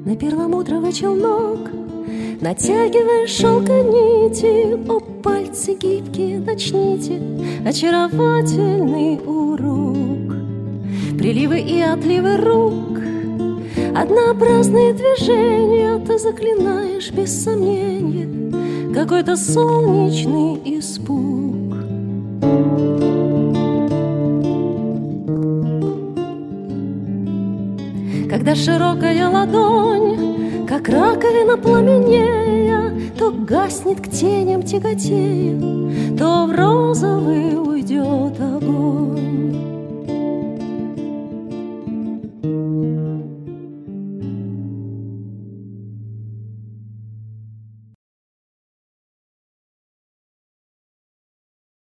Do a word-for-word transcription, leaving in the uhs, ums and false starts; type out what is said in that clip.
на перламутровый челнок, натягивая шелка нити. О, пальцы гибкие, начните очаровательный урок. Приливы и отливы рук, однообразные движения. Ты заклинаешь без сомнения какой-то солнечный испуг. Когда широкая ладонь, как раковина пламенея, то гаснет к теням тяготея, то в розовый